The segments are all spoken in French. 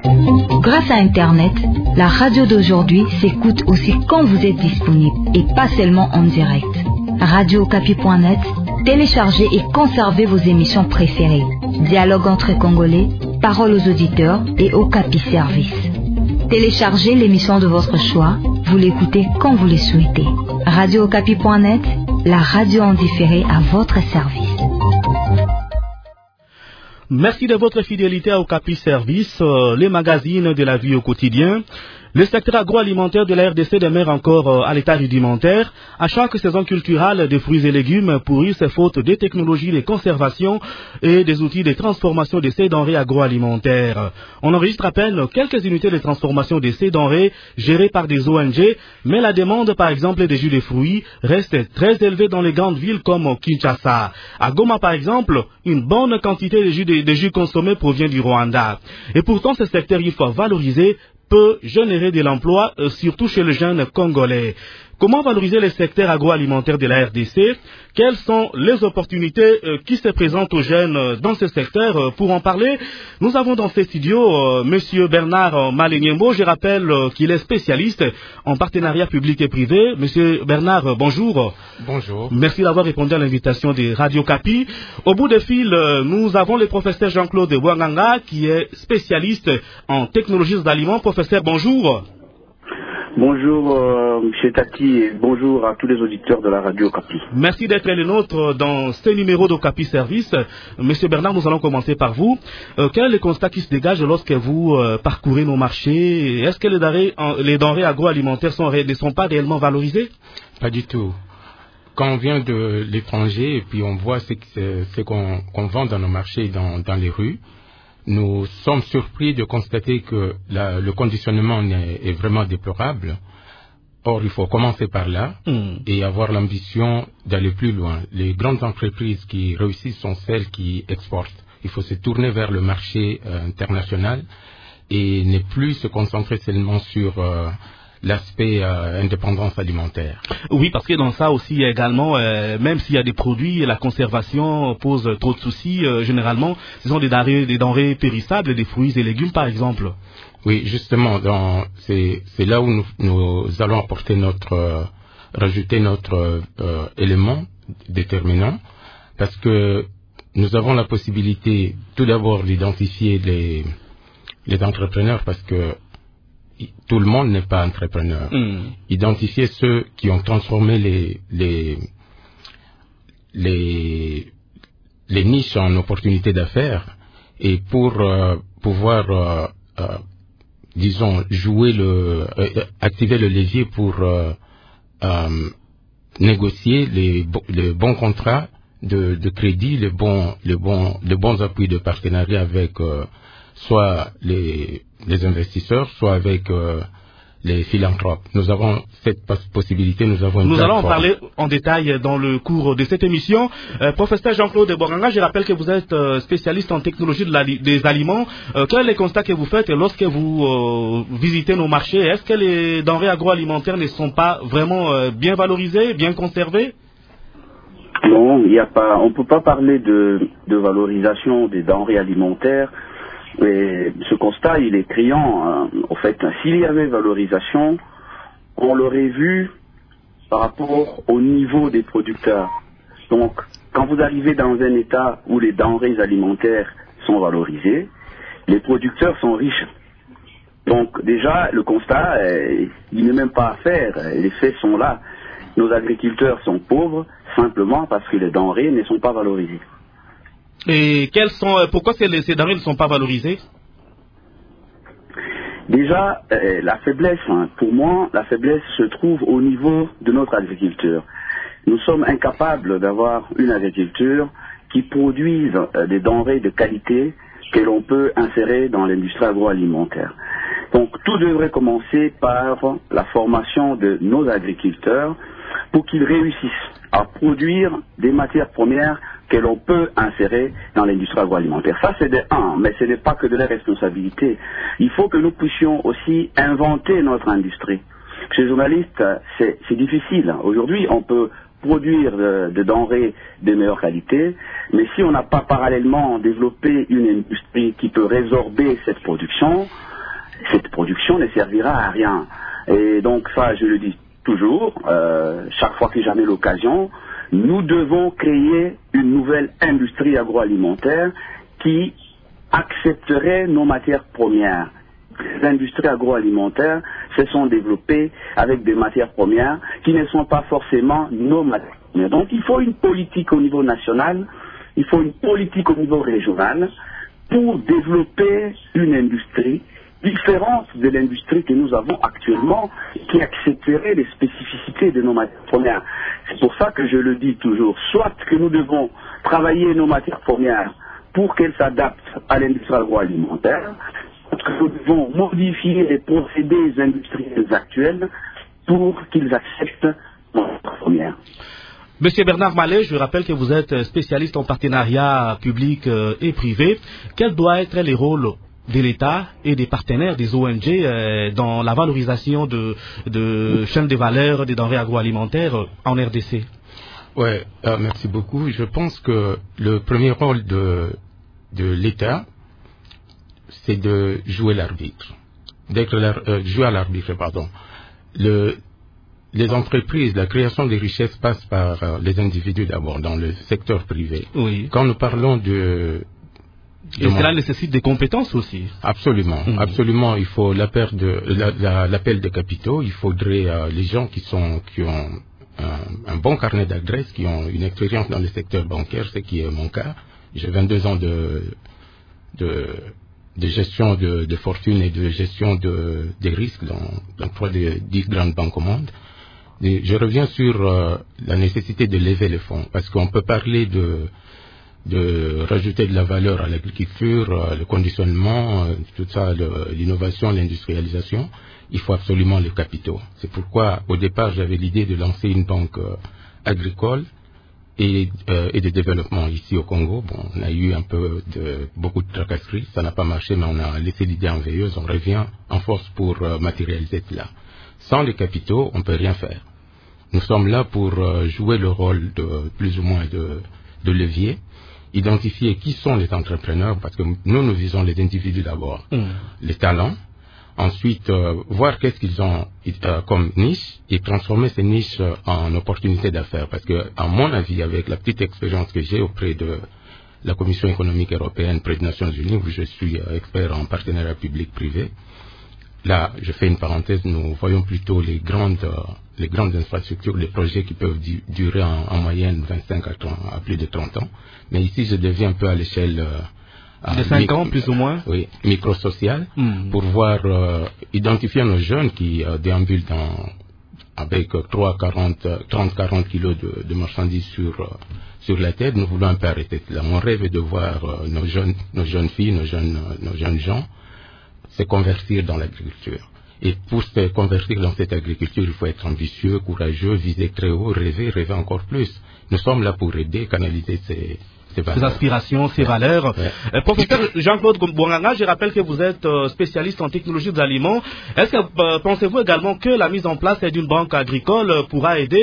Grâce à Internet, la radio d'aujourd'hui s'écoute aussi quand vous êtes disponible et pas seulement en direct. RadioOkapi.net, téléchargez et conservez vos émissions préférées. Dialogue entre Congolais, paroles aux auditeurs et Okapi Service. Téléchargez l'émission de votre choix, vous l'écoutez quand vous le souhaitez. RadioOkapi.net, la radio en différé à votre service. Merci de votre fidélité à Okapi Service, les magazines de la vie au quotidien. Le secteur agroalimentaire de la RDC demeure encore à l'état rudimentaire. À chaque saison culturelle des fruits et légumes pourrissent faute des technologies de conservation et des outils de transformation de ces denrées agroalimentaires. On enregistre à peine quelques unités de transformation de ces denrées gérées par des ONG, mais la demande par exemple des jus de fruits reste très élevée dans les grandes villes comme Kinshasa. À Goma par exemple, une bonne quantité de jus consommés provient du Rwanda. Et pourtant ce secteur il faut valoriser peut générer de l'emploi, surtout chez les jeunes congolais. Comment valoriser les secteurs agroalimentaires de la RDC? Quelles sont les opportunités qui se présentent aux jeunes dans ce secteur? Pour en parler, nous avons dans ces studios Monsieur Bernard Malenyembo. Je rappelle qu'il est spécialiste en partenariat public et privé. Monsieur Bernard, bonjour. Bonjour. Merci d'avoir répondu à l'invitation de Radio Okapi. Au bout des fils, nous avons le professeur Jean-Claude Bouanganga qui est spécialiste en technologies d'aliments. Professeur, bonjour. Bonjour M. Tati et bonjour à tous les auditeurs de la radio Okapi. Merci d'être les nôtres dans ce numéro d'Okapi Service. Monsieur Bernard, nous allons commencer par vous. Quel est le constat qui se dégage lorsque vous parcourez nos marchés? Est-ce que les denrées agroalimentaires ne sont pas réellement valorisées? Pas du tout. Quand on vient de l'étranger et puis on voit ce qu'on vend dans nos marchés, dans les rues, nous sommes surpris de constater que le conditionnement est vraiment déplorable. Or, il faut commencer par là et avoir l'ambition d'aller plus loin. Les grandes entreprises qui réussissent sont celles qui exportent. Il faut se tourner vers le marché international et ne plus se concentrer seulement sur l'aspect indépendance alimentaire. Oui, parce que dans ça aussi également, même s'il y a des produits, la conservation pose trop de soucis. Généralement, ce sont des denrées périssables, des fruits et légumes par exemple. Oui, justement, c'est là où nous allons apporter rajouter notre élément déterminant, parce que nous avons la possibilité tout d'abord d'identifier les entrepreneurs, parce que tout le monde n'est pas entrepreneur. Identifier ceux qui ont transformé les niches en opportunités d'affaires et pour pouvoir, disons, activer le levier pour négocier les bons contrats de crédit, les bons appuis de partenariat avec soit les investisseurs, soit avec les philanthropes. Nous avons cette possibilité, nous avons une plateforme. Nous allons en parler en détail dans le cours de cette émission. Professeur Jean-Claude Bouanganga, je rappelle que vous êtes spécialiste en technologie des aliments. Quel est le constat que vous faites lorsque vous visitez nos marchés? Est-ce que les denrées agroalimentaires ne sont pas vraiment bien valorisées, bien conservées? Non, on ne peut pas parler de valorisation des denrées alimentaires. Et ce constat, il est criant. En fait, s'il y avait valorisation, on l'aurait vu par rapport au niveau des producteurs. Donc, quand vous arrivez dans un état où les denrées alimentaires sont valorisées, les producteurs sont riches. Donc, déjà, le constat, il n'est même pas à faire. Les faits sont là. Nos agriculteurs sont pauvres simplement parce que les denrées ne sont pas valorisées. Et pourquoi ces denrées ne sont pas valorisées? Déjà, la faiblesse, pour moi, la faiblesse se trouve au niveau de notre agriculture. Nous sommes incapables d'avoir une agriculture qui produise des denrées de qualité que l'on peut insérer dans l'industrie agroalimentaire. Donc, tout devrait commencer par la formation de nos agriculteurs pour qu'ils réussissent à produire des matières premières que l'on peut insérer dans l'industrie agroalimentaire. Ça, c'est de un, mais ce n'est pas que de la responsabilité. Il faut que nous puissions aussi inventer notre industrie. Chez les journalistes, c'est difficile. Aujourd'hui, on peut produire de denrées de meilleure qualité, mais si on n'a pas parallèlement développé une industrie qui peut résorber cette production, production ne servira à rien. Et donc ça, je le dis toujours, chaque fois que j'en ai l'occasion, nous devons créer une nouvelle industrie agroalimentaire qui accepterait nos matières premières. Les industries agroalimentaires se sont développées avec des matières premières qui ne sont pas forcément nos matières premières. Donc il faut une politique au niveau national, il faut une politique au niveau régional pour développer une industrie différente de l'industrie que nous avons actuellement, qui accepterait les spécificités de nos matières premières. C'est pour ça que je le dis toujours, soit que nous devons travailler nos matières premières pour qu'elles s'adaptent à l'industrie agroalimentaire, soit que nous devons modifier les procédés industriels actuels pour qu'ils acceptent nos matières premières. Monsieur Bernard Mallet, je rappelle que vous êtes spécialiste en partenariat public et privé. Quels doivent être les rôles de l'État et des partenaires des ONG dans la valorisation de chaînes de valeur des denrées agroalimentaires en RDC? Oui, merci beaucoup. Je pense que le premier rôle de l'État, c'est de jouer l'arbitre. Jouer à l'arbitre, pardon. Les entreprises, la création des richesses passe par les individus d'abord, dans le secteur privé. Oui. Quand nous parlons et cela nécessite des compétences aussi. Absolument, absolument. Il faut l'appel de capitaux. Il faudrait les gens qui ont un bon carnet d'adresses, qui ont une expérience dans le secteur bancaire, ce qui est mon cas. J'ai 22 ans de gestion de fortune et de gestion des risques dans 3 des 10 grandes banques au monde. Et je reviens sur la nécessité de lever les fonds, parce qu'on peut parler de rajouter de la valeur à l'agriculture, le conditionnement, tout ça, l'innovation, l'industrialisation. Il faut absolument les capitaux. C'est pourquoi, au départ, j'avais l'idée de lancer une banque agricole et de développement ici au Congo. Bon, on a eu beaucoup de tracasseries, ça n'a pas marché, mais on a laissé l'idée en veilleuse. On revient en force pour matérialiser cela. Sans les capitaux, on ne peut rien faire. Nous sommes là pour jouer le rôle de plus ou moins de levier, identifier qui sont les entrepreneurs, parce que nous visons les individus d'abord, les talents, ensuite voir qu'est-ce qu'ils ont comme niche et transformer ces niches en opportunités d'affaires, parce que, à mon avis, avec la petite expérience que j'ai auprès de la Commission économique européenne près des Nations Unies, où je suis expert en partenariat public-privé, là, je fais une parenthèse, nous voyons plutôt les grandes infrastructures, les projets qui peuvent durer en moyenne 25 à plus de 30 ans. Mais ici, je deviens un peu à l'échelle de 5 ans, plus ou moins. Oui, micro-sociale, pour voir, identifier nos jeunes qui déambulent avec 30-40 kilos de marchandises sur la tête. Nous voulons un peu arrêter cela. Mon rêve est de voir nos jeunes filles, nos jeunes gens se convertir dans l'agriculture. Et pour se convertir dans cette agriculture, il faut être ambitieux, courageux, viser très haut, rêver encore plus. Nous sommes là pour aider, canaliser ces aspirations, ces valeurs. Ouais. Professeur Jean-Claude Bouanganga, je rappelle que vous êtes spécialiste en technologie de l'aliment. Est-ce que pensez-vous également que la mise en place d'une banque agricole pourra aider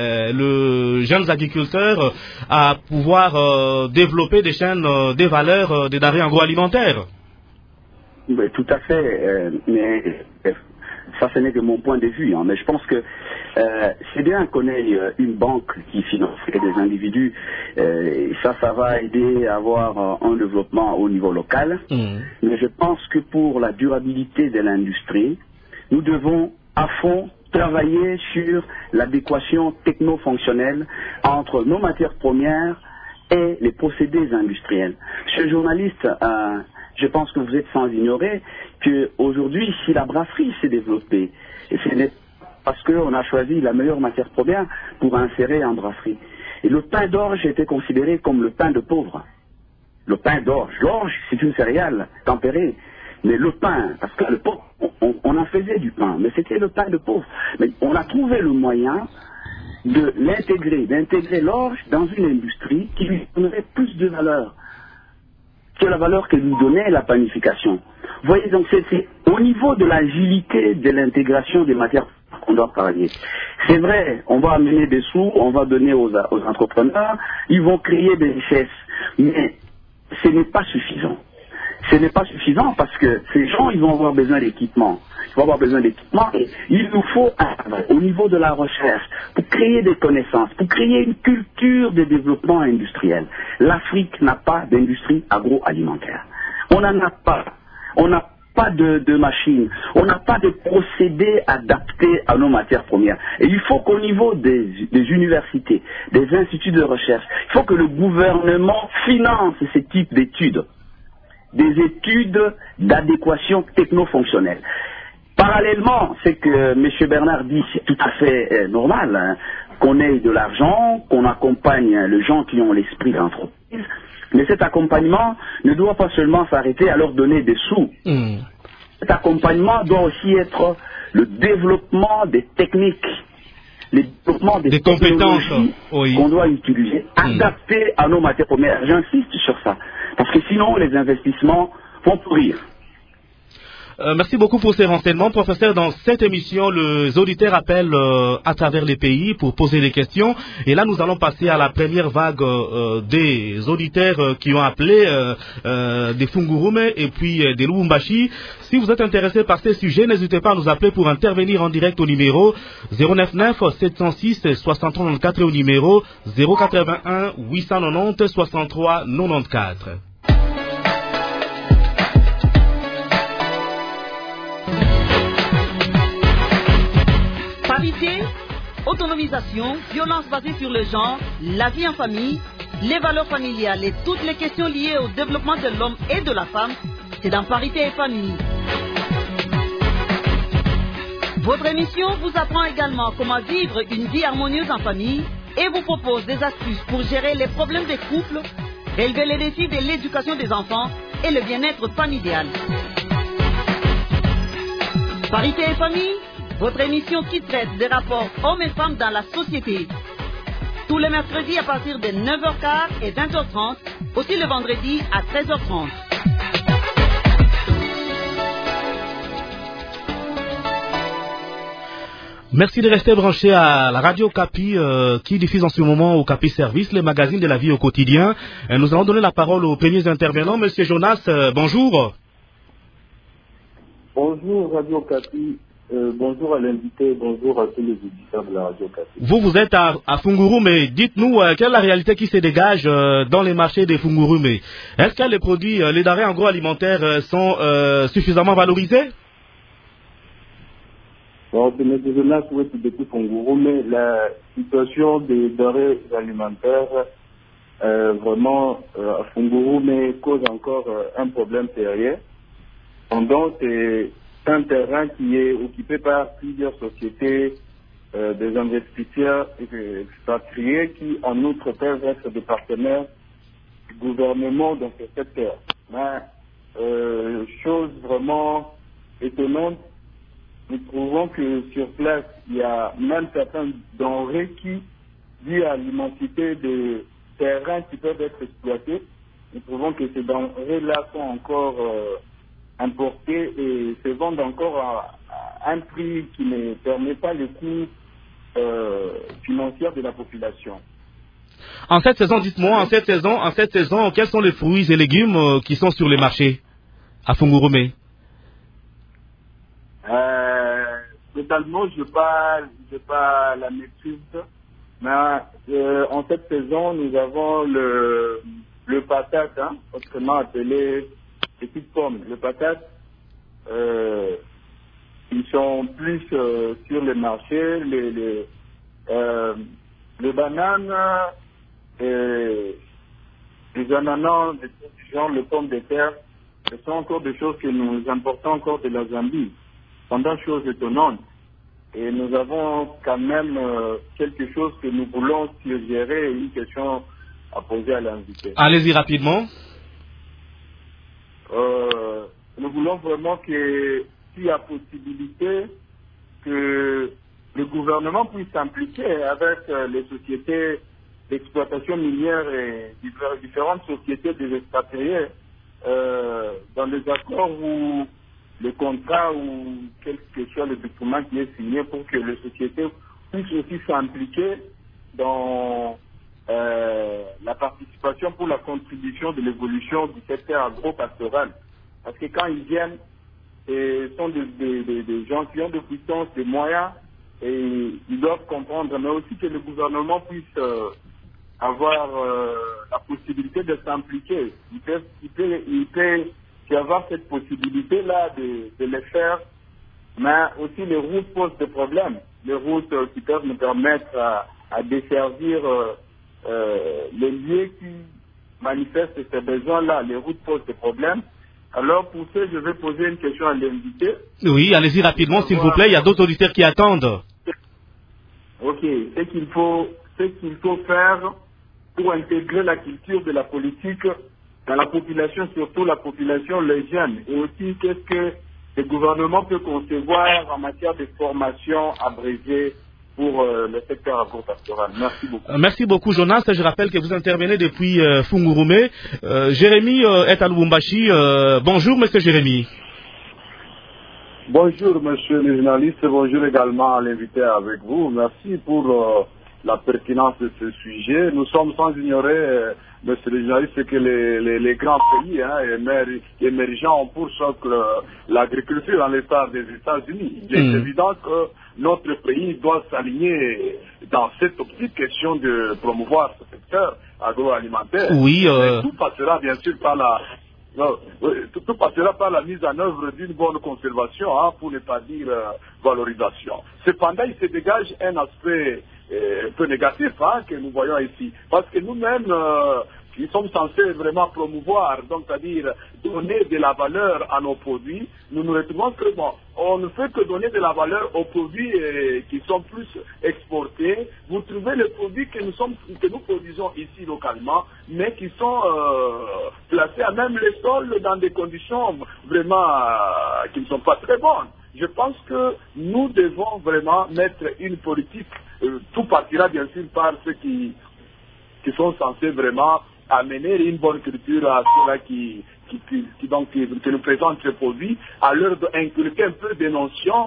les jeunes agriculteurs à pouvoir développer des chaînes de valeur des denrées agroalimentaires? Oui, tout à fait, mais ça ce n'est que mon point de vue, hein, mais je pense que c'est bien qu'on ait une banque qui financerait des individus, et ça va aider à avoir un développement au niveau local, mais je pense que pour la durabilité de l'industrie, nous devons à fond travailler sur l'adéquation techno-fonctionnelle entre nos matières premières et les procédés industriels. Monsieur le journaliste, je pense que vous êtes sans ignorer qu'aujourd'hui, si la brasserie s'est développée, et c'est parce qu'on a choisi la meilleure matière première pour insérer en brasserie. Et le pain d'orge était considéré comme le pain de pauvre. Le pain d'orge. L'orge, c'est une céréale tempérée. Mais le pain, parce que le pauvre, on en faisait du pain, mais c'était le pain de pauvre. Mais on a trouvé le moyen d'intégrer l'orge dans une industrie qui lui donnerait plus de valeur que la valeur que lui donnait la panification. Vous voyez, donc c'est au niveau de l'agilité de l'intégration des matières qu'on doit travailler. C'est vrai, on va amener des sous, on va donner aux entrepreneurs, ils vont créer des richesses, mais ce n'est pas suffisant. Ce n'est pas suffisant parce que ces gens, ils vont avoir besoin d'équipement. il faut avoir besoin d'équipement. Et il nous faut un travail au niveau de la recherche pour créer des connaissances, pour créer une culture de développement industriel. L'Afrique n'a pas d'industrie agroalimentaire. On n'en a pas. On n'a pas de machines. On n'a pas de procédés adaptés à nos matières premières. Et il faut qu'au niveau des universités, des instituts de recherche, il faut que le gouvernement finance ce type d'études. Des études d'adéquation techno-fonctionnelle. Parallèlement, c'est que M. Bernard dit, c'est tout à fait normal, hein, qu'on ait de l'argent, qu'on accompagne les gens qui ont l'esprit d'entreprise, mais cet accompagnement ne doit pas seulement s'arrêter à leur donner des sous. Cet accompagnement doit aussi être le développement des techniques, le développement des compétences qu'on doit utiliser, adaptées à nos matières premières. J'insiste sur ça, parce que sinon les investissements vont pourrir. Merci beaucoup pour ces renseignements, professeur. Dans cette émission, les auditeurs appellent à travers les pays pour poser des questions. Et là, nous allons passer à la première vague des auditeurs qui ont appelé des Fungurume et puis des Lubumbashi. Si vous êtes intéressé par ces sujets, n'hésitez pas à nous appeler pour intervenir en direct au numéro 099 706 6394 et au numéro 081 890 63 94. Parité, autonomisation, violence basée sur le genre, la vie en famille, les valeurs familiales et toutes les questions liées au développement de l'homme et de la femme, c'est dans Parité et Famille. Votre émission vous apprend également comment vivre une vie harmonieuse en famille et vous propose des astuces pour gérer les problèmes des couples, relever les défis de l'éducation des enfants et le bien-être familial. Parité et Famille, votre émission qui traite des rapports hommes et femmes dans la société. Tous les mercredis à partir de 9h15 et 20h30, aussi le vendredi à 13h30. Merci de rester branché à la radio Capi qui diffuse en ce moment au Capi Service, les magazines de la vie au quotidien. Nous allons donner la parole aux premiers intervenants. Monsieur Jonas, bonjour. Bonjour Radio Capi. Bonjour à l'invité, bonjour à tous les auditeurs de la radio Capi. Vous êtes à Fungurume. Dites-nous quelle est la réalité qui se dégage dans les marchés des Fungurume. Est-ce que les produits, les denrées agroalimentaires sont suffisamment valorisés? Bon, M. Jonas, depuis Fungurume, la situation des denrées alimentaires vraiment à Fungurume cause encore un problème sérieux. Pendant un terrain qui est occupé par plusieurs sociétés, des investisseurs expatriés qui, en outre, peuvent être des partenaires du gouvernement dans ce secteur. Mais, chose vraiment étonnante, nous trouvons que sur place, il y a même certains denrées qui, dues à l'immensité des terrains qui peuvent être exploités, nous trouvons que ces denrées-là sont encore importés et se vendent encore à un prix qui ne permet pas le coût financier de la population. En cette saison, dites-moi, en cette saison, quels sont les fruits et légumes qui sont sur les marchés à Fungurume? Totalement, je n'ai pas la maîtrise, mais en cette saison, nous avons le patate, autrement appelé petite pomme. Le patate, ils sont plus sur les marchés, les bananes, les ananas, genre le pomme de terre, ce sont encore des choses que nous importons encore de la Zambie. Pendant chose étonnante. Et nous avons quand même quelque chose que nous voulons suggérer et une question à poser à l'invité. Allez-y rapidement. Nous voulons vraiment que, s'il y a possibilité, que le gouvernement puisse s'impliquer avec les sociétés d'exploitation minière et différentes sociétés des expatriés dans les accords où le contrat ou quel que soit le document qui est signé pour que les sociétés puissent aussi s'impliquer dans la participation pour la contribution de l'évolution du secteur agro-pastoral. Parce que quand ils viennent, et sont des gens qui ont des puissances, des moyens, et ils doivent comprendre, mais aussi que le gouvernement puisse avoir la possibilité de s'impliquer. Il peut y avoir cette possibilité-là de le faire, mais aussi les routes posent des problèmes. Les routes qui peuvent nous permettre à desservir les lieux qui manifestent ces besoins-là. Les routes posent des problèmes. Alors, pour ce, je vais poser une question à l'invité. Oui, allez-y rapidement, s'il vous plaît. Il y a d'autres auditeurs qui attendent. Ok. Ce qu'il faut faire pour intégrer la culture de la politique dans la population, surtout la population, les jeunes. Et aussi, qu'est-ce que le gouvernement peut concevoir en matière de formation abrégée pour le secteur agropastoral. Merci beaucoup. Merci beaucoup, Jonas. Je rappelle que vous intervenez depuis Fungurume. Jérémy est à Lubumbashi. Bonjour, monsieur Jérémy. Bonjour, monsieur le journaliste. Bonjour également à l'invité avec vous. Merci pour la pertinence de ce sujet. Nous sommes sans ignorer, monsieur le journaliste, que les grands pays émergents ont pour socle l'agriculture dans l'état des États-Unis. Il est évident que notre pays doit s'aligner dans cette optique question de promouvoir ce secteur agroalimentaire. Oui. Tout passera bien sûr par tout passera par la mise en œuvre d'une bonne conservation, pour ne pas dire valorisation. Cependant, il se dégage un aspect un peu négatif que nous voyons ici. Parce que nous-mêmes, qui sommes censés vraiment promouvoir, donc c'est-à-dire donner de la valeur à nos produits, nous nous retrouvons que on ne fait que donner de la valeur aux produits qui sont plus exportés. Vous trouvez les produits que nous produisons ici localement, mais qui sont placés à même les sols dans des conditions vraiment qui ne sont pas très bonnes. Je pense que nous devons vraiment mettre une politique, tout partira bien sûr par ceux qui sont censés vraiment amener une bonne culture à ceux-là qui nous présentent ces produits, à leur inculquer un peu des notions.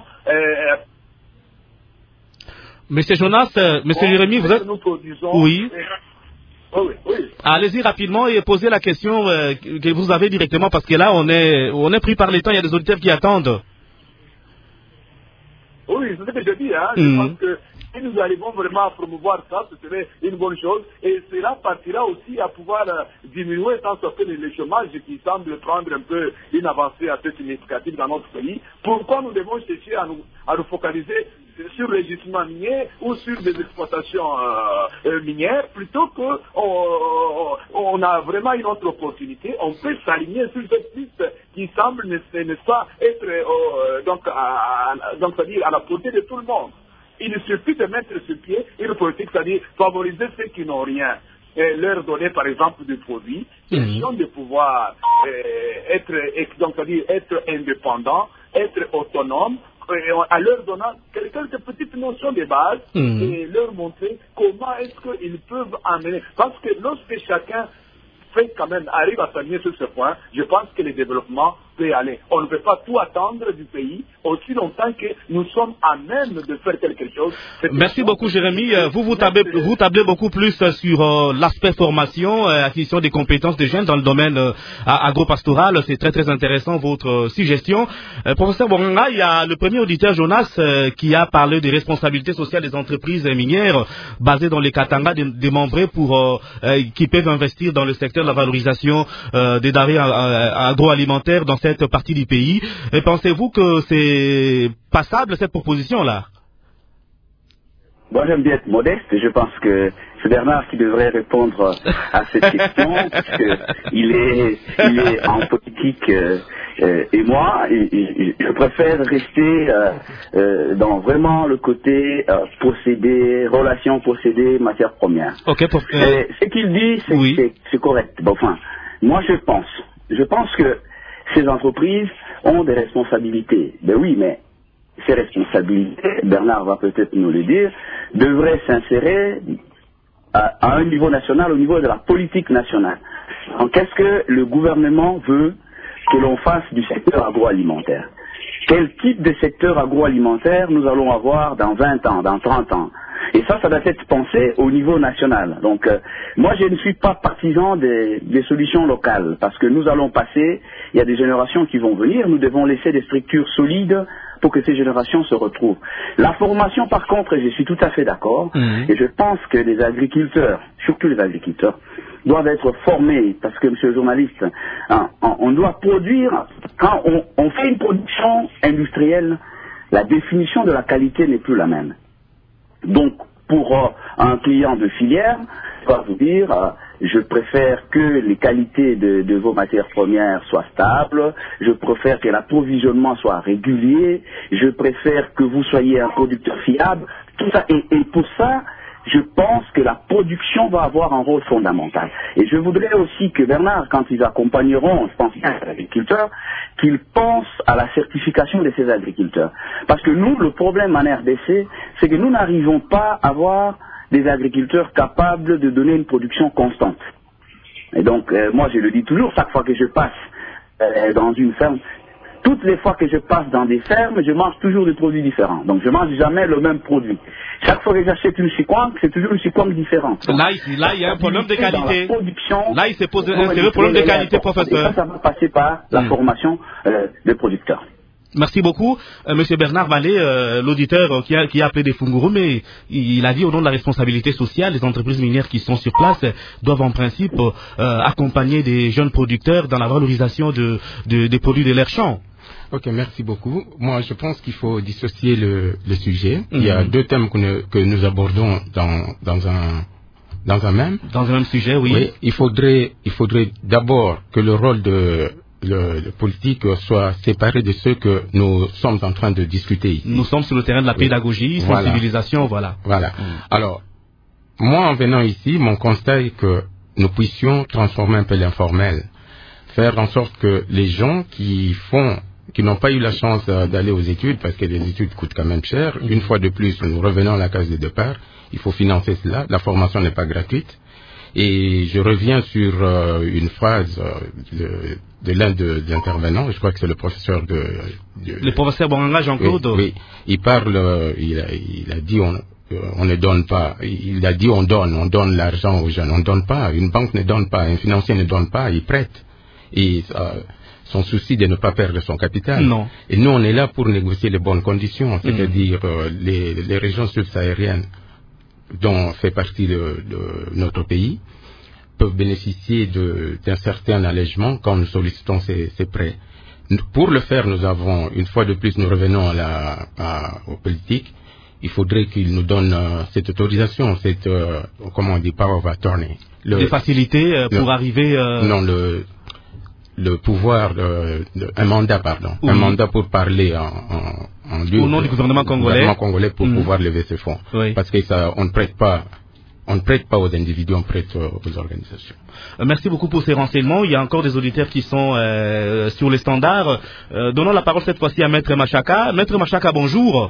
Monsieur Jonas, monsieur Jérémy, vous êtes... Oui. Oui. Allez-y rapidement et posez la question que vous avez directement, parce que là, on est pris par les temps, il y a des auditeurs qui attendent. Oui, c'est ce que je dis. Je pense que si nous arrivons vraiment à promouvoir ça, ce serait une bonne chose. Et cela partira aussi à pouvoir diminuer tant soit le chômage qui semble prendre un peu une avancée assez significative dans notre pays. Pourquoi nous devons chercher à nous focaliser sur les gisements miniers ou sur des exploitations minières, plutôt qu'on a vraiment une autre opportunité. On peut s'aligner sur cette piste qui semble ne pas être c'est-à-dire à la portée de tout le monde. Il suffit de mettre sur pied une politique, c'est-à-dire favoriser ceux qui n'ont rien, et leur donner par exemple des produits, question de pouvoir être indépendant, être autonome, à leur donnant quelques petites notions de base et leur montrer comment est-ce qu'ils peuvent amener. Parce que lorsque chacun arrive à s'aligner sur ce point, je pense que le développement peut aller. On ne peut pas tout attendre du pays aussi longtemps que nous sommes à même de faire quelque chose. Merci beaucoup, Jérémy. Vous tablez beaucoup plus sur l'aspect formation, acquisition des compétences des jeunes dans le domaine agropastoral. C'est très très intéressant votre suggestion. Professeur Bonga, il y a le premier auditeur, Jonas, qui a parlé des responsabilités sociales des entreprises minières basées dans les Katanga démembrées qui peuvent investir dans le secteur de la valorisation des denrées agroalimentaires dans cette partie du pays. Et pensez-vous que c'est passable cette proposition-là? Moi, j'aime bien être modeste. Je pense que c'est Bernard qui devrait répondre à cette question, parce que il est en politique. Et moi, je préfère rester dans vraiment le côté posséder, relation possédée, matière première. Okay, ce qu'il dit, c'est correct. Bon, enfin, moi, je pense que ces entreprises ont des responsabilités. Ben oui, mais ces responsabilités, Bernard va peut-être nous le dire, devraient s'insérer à un niveau national, au niveau de la politique nationale. Donc, qu'est-ce que le gouvernement veut que l'on fasse du secteur agroalimentaire? Quel type de secteur agroalimentaire nous allons avoir dans 20 ans, dans 30 ans? Et ça doit être pensé au niveau national. Donc, moi, je ne suis pas partisan des solutions locales, parce que nous allons passer, il y a des générations qui vont venir, nous devons laisser des structures solides pour que ces générations se retrouvent. La formation, par contre, je suis tout à fait d'accord, et je pense que les agriculteurs, surtout les agriculteurs, doivent être formés, parce que, monsieur le journaliste, on doit produire, quand on fait une production industrielle, la définition de la qualité n'est plus la même. Donc, pour un client de filière, je vais vous dire, je préfère que les qualités de vos matières premières soient stables, je préfère que l'approvisionnement soit régulier, je préfère que vous soyez un producteur fiable, tout ça, et pour ça, je pense que la production va avoir un rôle fondamental. Et je voudrais aussi que Bernard, quand ils accompagneront, je pense, les agriculteurs, qu'ils pensent à la certification de ces agriculteurs. Parce que nous, le problème en RDC, c'est que nous n'arrivons pas à avoir des agriculteurs capables de donner une production constante. Et donc, moi, je le dis toujours, chaque fois que je passe dans une ferme, toutes les fois que je passe dans des fermes, je mange toujours des produits différents. Donc, je ne mange jamais le même produit. Chaque fois que j'achète une chikwang, c'est toujours une chikwang différente. Là, il y a un problème de qualité. Là, il se pose un sérieux problème de qualité, professeur. Et ça va passer par la formation des producteurs. Merci beaucoup. Monsieur Bernard Vallée, l'auditeur qui a appelé des Funguru, mais il a dit au nom de la responsabilité sociale, les entreprises minières qui sont sur place doivent en principe accompagner des jeunes producteurs dans la valorisation des produits de leur champ. Ok, merci beaucoup. Moi, je pense qu'il faut dissocier le sujet. Il y a deux thèmes que nous abordons dans un même sujet, oui. Oui, il faudrait d'abord que le rôle de le politique soit séparé de ceux que nous sommes en train de discuter ici. Nous sommes sur le terrain de la pédagogie, sensibilisation, voilà. Alors, moi, en venant ici, mon constat est que nous puissions transformer un peu l'informel, faire en sorte que les gens qui n'ont pas eu la chance d'aller aux études, parce que les études coûtent quand même cher, une fois de plus, nous revenons à la case de départ, il faut financer cela, la formation n'est pas gratuite. Et je reviens sur une phrase de l'un des intervenants, je crois que c'est le professeur le professeur Bonanga Jean-Claude. Oui, il parle, il a dit on ne donne pas, il a dit on donne l'argent aux jeunes, on ne donne pas, une banque ne donne pas, un financier ne donne pas, il prête. Et son souci de ne pas perdre son capital. Non. Et nous, on est là pour négocier les bonnes conditions, c'est-à-dire les régions subsahariennes dont fait partie de notre pays peuvent bénéficier d'un certain allègement quand nous sollicitons ces prêts. Pour le faire, nous avons, une fois de plus, nous revenons aux politiques, il faudrait qu'ils nous donnent cette autorisation, comment on dit, power of attorney. Des facilités pour arriver... Non, le pouvoir, un mandat, pardon. Oui. Un mandat pour parler en lieu au nom du gouvernement congolais pour pouvoir lever ces fonds. Oui. Parce que on ne prête pas aux individus, on prête aux organisations. Merci beaucoup pour ces renseignements. Il y a encore des auditeurs qui sont sur les standards. Donnons la parole cette fois-ci à Maître Machaka. Maître Machaka, bonjour.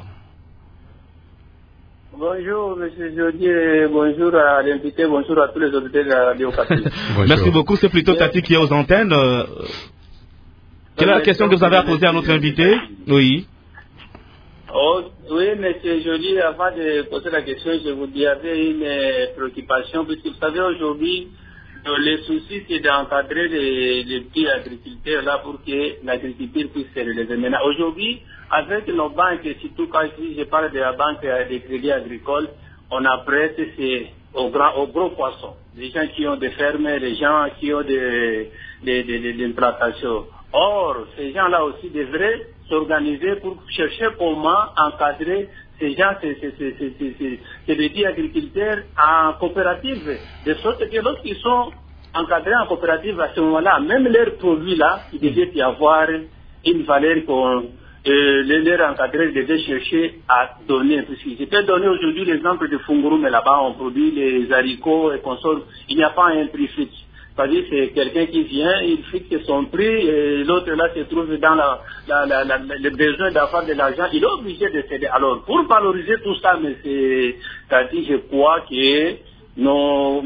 Bonjour, M. Jody, bonjour à l'invité, bonjour à tous les auditeurs de la Radio Okapi. Merci beaucoup, c'est plutôt Tati qui est aux antennes. Quelle est la question que vous avez à poser à notre invité? Oui. Oui, M. Jody, avant de poser la question, je vous dis, j'avais une préoccupation, puisque vous savez, aujourd'hui, le souci, c'est d'encadrer les petits agriculteurs là pour que l'agriculture puisse se relever. Maintenant, aujourd'hui, avec nos banques, surtout quand je parle de la banque des crédits agricoles, on a prêté aux gros poissons. Les gens qui ont des fermes, les gens qui ont des plantations. Or, ces gens-là aussi devraient s'organiser pour chercher comment encadrer ces gens, ces petits agriculteurs en coopérative, de sorte que lorsqu'ils sont encadrés en coopérative à ce moment-là, même leurs produits-là, il devait y avoir une valeur leur encadré devait chercher à donner. Je peux donner aujourd'hui l'exemple de Funguru, mais là-bas on produit les haricots et consorts, il n'y a pas un prix fixe. C'est-à-dire c'est quelqu'un qui vient, il fixe son prix, et l'autre là se trouve dans le besoin d'avoir de l'argent, il est obligé de céder. Alors, pour valoriser tout ça, mais c'est-à-dire je crois que nos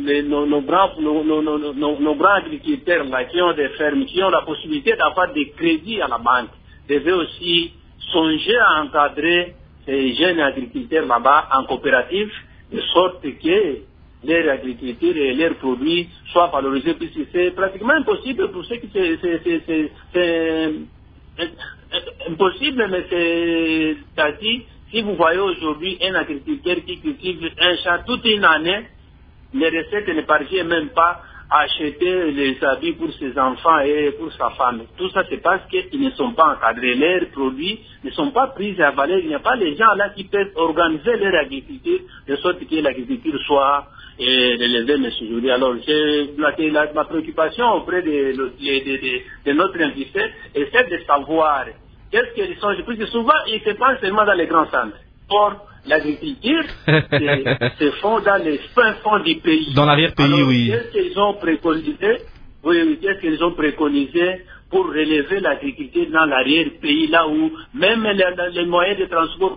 grands agriculteurs là, qui ont des fermes, qui ont la possibilité d'avoir des crédits à la banque, devaient aussi songer à encadrer ces jeunes agriculteurs là-bas en coopérative, de sorte que leur agriculture et leurs produits soient valorisés, puisque c'est pratiquement impossible pour ceux qui c'est impossible, mais c'est-à-dire, si vous voyez aujourd'hui un agriculteur qui cultive un champ toute une année, les recettes ne parviennent même pas à acheter les habits pour ses enfants et pour sa femme. Tout ça, c'est parce qu'ils ne sont pas encadrés. Leurs produits ne sont pas pris à valeur. Il n'y a pas les gens là qui peuvent organiser leur agriculture de sorte que l'agriculture soit relevée, M. Joly. Alors, ma préoccupation auprès de notre invité est celle de savoir qu'est-ce qu'ils sont. Je pense que souvent, ils se pensent seulement dans les grands centres. Or, l'agriculture se font dans les fins fonds du pays. Dans l'arrière-pays, alors, oui. Qu'est-ce qu'ils ont préconisé? Oui, qu'est-ce qu'ils ont préconisé pour relever l'agriculture dans l'arrière-pays, là où même les moyens de transport.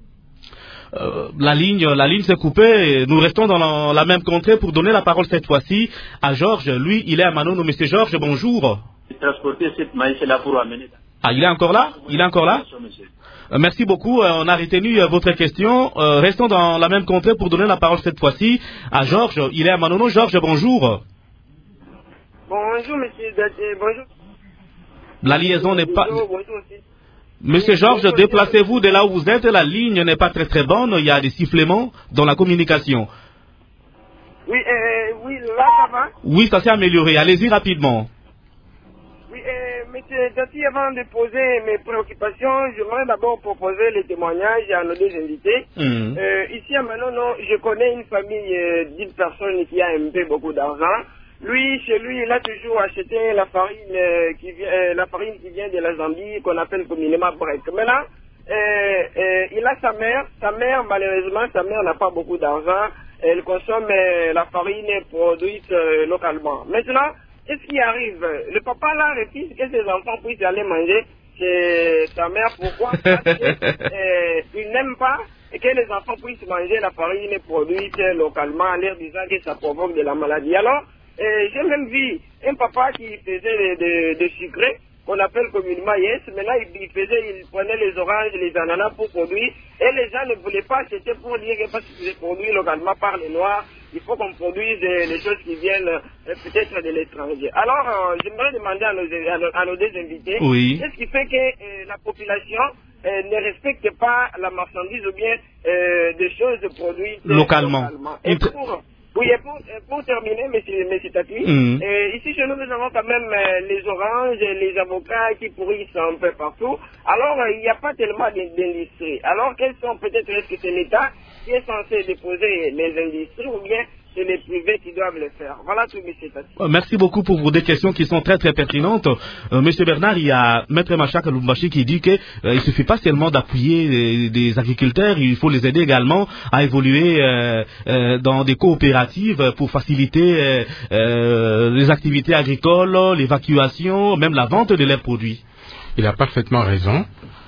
La ligne s'est coupée. Nous restons dans la même contrée pour donner la parole cette fois-ci à Georges. Lui, il est à Manono. Monsieur Georges, bonjour. Transporter cette maïs-là pour amener. Ah, il est encore là? Il est encore là? Merci beaucoup. On a retenu votre question. Restons dans la même contrée pour donner la parole cette fois-ci à Georges. Il est à Manono. Georges, bonjour. Bonjour, monsieur. Bonjour. La liaison n'est pas... Bonjour aussi. Monsieur Georges, déplacez-vous de là où vous êtes. La ligne n'est pas très bonne. Il y a des sifflements dans la communication. Oui, là, ça va? Oui, ça s'est amélioré. Allez-y rapidement. Monsieur Tati, avant de poser mes préoccupations, j'aimerais d'abord proposer les témoignages à nos deux invités. Ici à Manono, je connais une famille d'une personne qui a un peu beaucoup d'argent. Lui, chez lui, il a toujours acheté la farine qui vient de la Zambie, qu'on appelle communément break. Maintenant, il a sa mère. Sa mère, malheureusement, sa mère n'a pas beaucoup d'argent. Elle consomme la farine produite localement. Maintenant, qu'est-ce qui arrive? Le papa là refuse que ses enfants puissent aller manger chez sa mère. Pourquoi? Parce qu'il n'aime pas que les enfants puissent manger la farine produite localement en leur disant que ça provoque de la maladie. Alors, j'ai même vu un papa qui faisait de sucré, qu'on appelle communément yes. Maintenant, il prenait les oranges, les ananas pour produire. Et les gens ne voulaient pas acheter pour dire que parce que c'est produit localement par les Noirs, il faut qu'on produise les choses qui viennent peut-être de l'étranger. Alors, j'aimerais demander à nos deux invités, oui. Qu'est-ce qui fait que la population ne respecte pas la marchandise ou bien des choses produites localement. Et pour terminer, M. Tati, ici chez nous avons quand même les oranges, les avocats qui pourrissent un peu partout. Alors, il n'y a pas tellement d'industrie. Alors, quels sont peut-être, est-ce que c'est l'État qui est censé déposer les industries ou bien c'est les privés qui doivent le faire? Voilà tout, M. Tati. Merci beaucoup pour vos deux questions qui sont très pertinentes. Monsieur Bernard, il y a Maître Machak Lubumbashi qui dit qu'il ne suffit pas seulement d'appuyer des agriculteurs, il faut les aider également à évoluer dans des coopératives pour faciliter les activités agricoles, l'évacuation, même la vente de leurs produits. Il a parfaitement raison.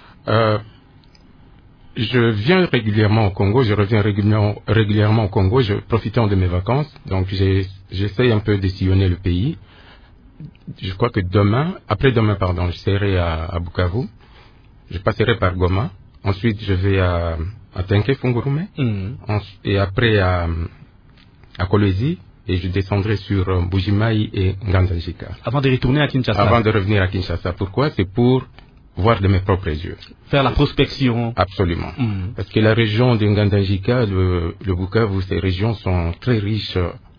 Je viens régulièrement au Congo, je reviens régulièrement au Congo, profitant de mes vacances, donc j'essaye un peu de sillonner le pays. Je crois que après-demain, je serai à Bukavu, je passerai par Goma, ensuite je vais à Tenke Fungurume, et après à Kolwezi, et je descendrai sur Mbujimayi et Nganza-Njika. Avant de retourner à Kinshasa. Avant de revenir à Kinshasa. Pourquoi? C'est pour voir de mes propres yeux. Faire la prospection. Absolument. Parce que la région de Nganza-Njika, le Bukavu, ces régions sont très riches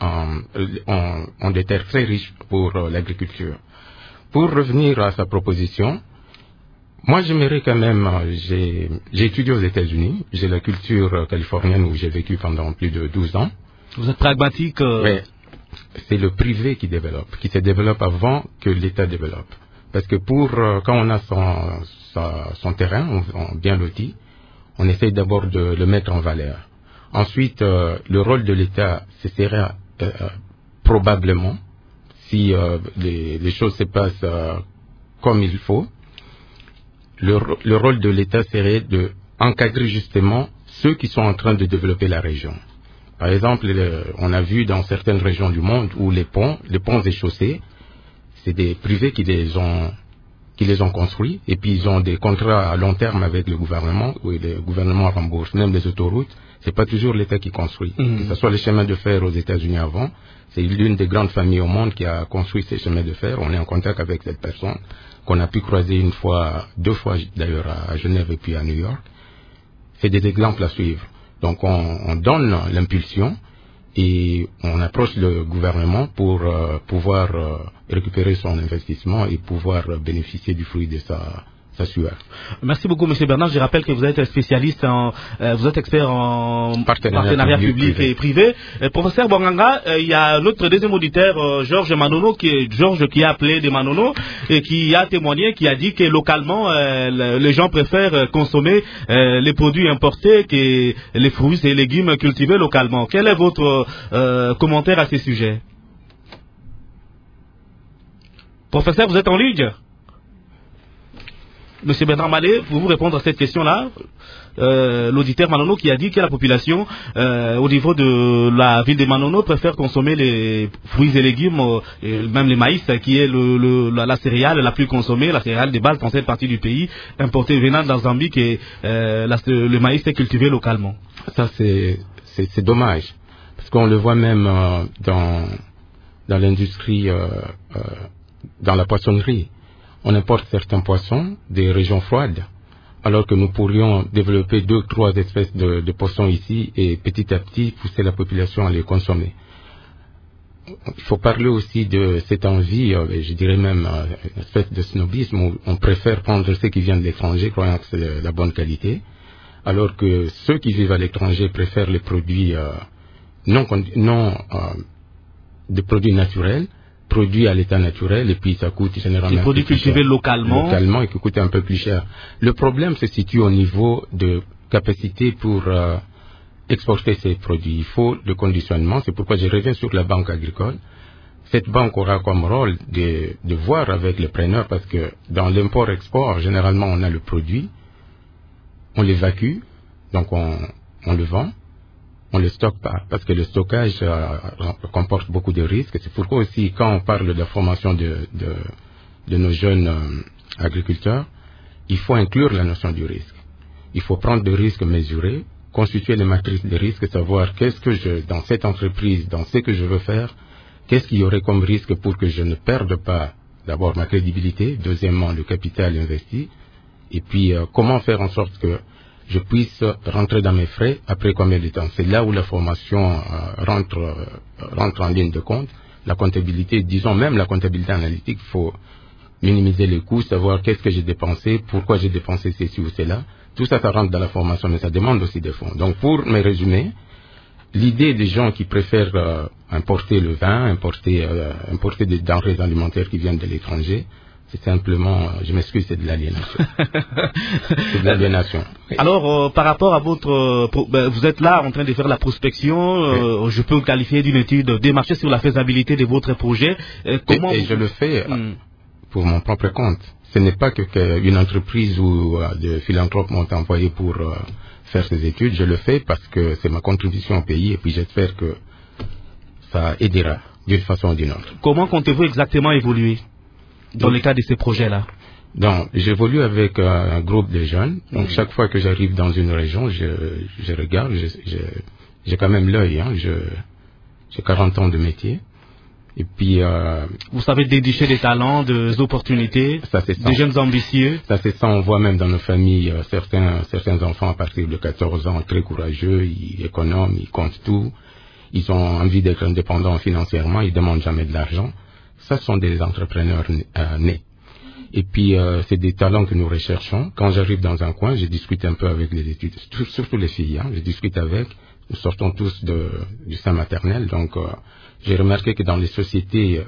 en des terres très riches pour l'agriculture. Pour revenir à sa proposition, moi j'aimerais quand même, j'ai étudié aux États-Unis, j'ai la culture californienne où j'ai vécu pendant plus de 12 ans. Vous êtes pragmatique. Mais c'est le privé qui se développe avant que l'État développe. Parce que quand on a son terrain, bien loti, on essaye d'abord de le mettre en valeur. Ensuite, le rôle de l'État, ce serait probablement, si les choses se passent comme il faut, le rôle de l'État serait d'encadrer justement ceux qui sont en train de développer la région. Par exemple, on a vu dans certaines régions du monde où les ponts et chaussées, c'est des privés qui qui les ont construits, et puis ils ont des contrats à long terme avec le gouvernement, où le gouvernement rembourse même les autoroutes. C'est pas toujours l'État qui construit. Que ce soit les chemins de fer aux États-Unis avant, c'est l'une des grandes familles au monde qui a construit ces chemins de fer. On est en contact avec cette personne qu'on a pu croiser une fois, 2 fois d'ailleurs à Genève et puis à New York. C'est des exemples à suivre. Donc on donne l'impulsion et on approche le gouvernement pour pouvoir récupérer son investissement et pouvoir bénéficier du fruit de sa sueur. Merci beaucoup, M. Bernard. Je rappelle que vous êtes spécialiste, vous êtes expert en partenariat public et privé. Professeur Bonganga, il y a notre deuxième auditeur, Georges Manono, qui a appelé de Manono et qui a témoigné, qui a dit que localement, les gens préfèrent consommer les produits importés que les fruits et légumes cultivés localement. Quel est votre commentaire à ce sujet? Professeur, vous êtes en ligne? Monsieur Bernard Mallet, pour vous répondre à cette question-là, l'auditeur Manono qui a dit que la population au niveau de la ville de Manono préfère consommer les fruits et légumes, et même les maïs, qui est la céréale la plus consommée, la céréale de base dans cette partie du pays, importée venant d'Azambique, et le maïs est cultivé localement. Ça, c'est dommage, parce qu'on le voit même dans l'industrie, dans la poissonnerie. On importe certains poissons des régions froides, alors que nous pourrions développer 2 ou 3 espèces de poissons ici et petit à petit pousser la population à les consommer. Il faut parler aussi de cette envie, je dirais même une espèce de snobisme, où on préfère prendre ceux qui viennent de l'étranger, croyant que c'est de la bonne qualité, alors que ceux qui vivent à l'étranger préfèrent les produits des produits naturels, produits à l'état naturel, et puis ça coûte généralement... Des produits cultivés localement et qui coûtent un peu plus cher. Le problème se situe au niveau de capacité pour exporter ces produits. Il faut le conditionnement, c'est pourquoi je reviens sur la banque agricole. Cette banque aura comme rôle de voir avec les preneurs, parce que dans l'import-export, généralement on a le produit, on l'évacue, donc on le vend. On ne le stocke pas, parce que le stockage comporte beaucoup de risques. C'est pourquoi aussi, quand on parle de la formation de nos jeunes agriculteurs, il faut inclure la notion du risque. Il faut prendre des risques mesurés, constituer les matrices de risques, savoir qu'est-ce que dans cette entreprise, dans ce que je veux faire, qu'est-ce qu'il y aurait comme risque pour que je ne perde pas d'abord ma crédibilité, deuxièmement le capital investi, et puis comment faire en sorte que je puisse rentrer dans mes frais après combien de temps. C'est là où la formation rentre en ligne de compte. La comptabilité, disons même la comptabilité analytique, il faut minimiser les coûts, savoir qu'est-ce que j'ai dépensé, pourquoi j'ai dépensé ceci ou cela. Tout ça, ça rentre dans la formation, mais ça demande aussi des fonds. Donc pour me résumer, l'idée des gens qui préfèrent importer le vin, importer des denrées alimentaires qui viennent de l'étranger, c'est simplement, je m'excuse, c'est de l'aliénation. C'est de l'aliénation. Alors, par rapport à vous êtes là en train de faire la prospection, je peux qualifier d'une étude des marchés sur la faisabilité de votre projet. Comment et je le fais pour mon propre compte. Ce n'est pas qu'une entreprise ou des philanthropes m'ont envoyé pour faire ces études. Je le fais parce que c'est ma contribution au pays, et puis j'espère que ça aidera d'une façon ou d'une autre. Comment comptez-vous exactement évoluer dans le cas de ces projets-là? Donc, j'évolue avec un groupe de jeunes. Donc, chaque fois que j'arrive dans une région, je regarde, j'ai quand même l'œil. J'ai 40 ans de métier. Et puis... vous savez dénicher des talents, des opportunités, des jeunes ambitieux. Ça c'est ça, on voit même dans nos familles certains enfants à partir de 14 ans, très courageux, ils économent, ils comptent tout. Ils ont envie d'être indépendants financièrement, ils ne demandent jamais de l'argent. Ça sont des entrepreneurs nés. Et puis, c'est des talents que nous recherchons. Quand j'arrive dans un coin, je discute un peu avec les études, surtout les filles. Je discute avec. Nous sortons tous du sein maternel. Donc, j'ai remarqué que dans les sociétés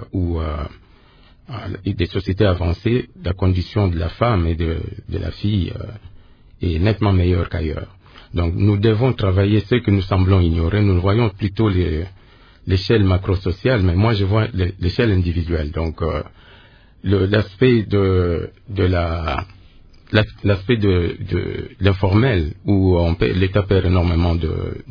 des sociétés avancées, la condition de la femme et de la fille est nettement meilleure qu'ailleurs. Donc, nous devons travailler ce que nous semblons ignorer. Nous voyons plutôt l'échelle macro-sociale, mais moi je vois l'échelle individuelle. Donc l'aspect de l'informel où l'État perd énormément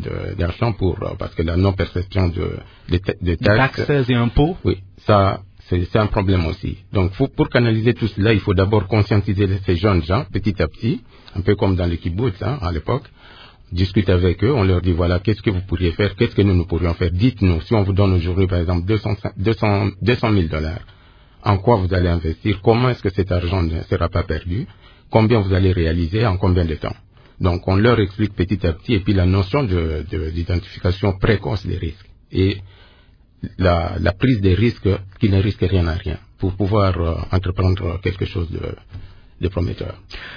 d'argent parce que la non-perception de taxes et impôts. Oui, ça C'est un problème aussi. Donc, pour canaliser tout cela, il faut d'abord conscientiser ces jeunes gens, petit à petit, un peu comme dans les kibbutz, à l'époque. Discute avec eux, on leur dit, voilà, qu'est-ce que vous pourriez faire, qu'est-ce que nous pourrions faire. Dites-nous, si on vous donne aujourd'hui, par exemple, $200 000, en quoi vous allez investir, comment est-ce que cet argent ne sera pas perdu, combien vous allez réaliser, en combien de temps. Donc, on leur explique petit à petit, et puis la notion d'identification précoce des risques. Et la prise des risques qui ne risque rien à rien pour pouvoir entreprendre quelque chose de prometteur.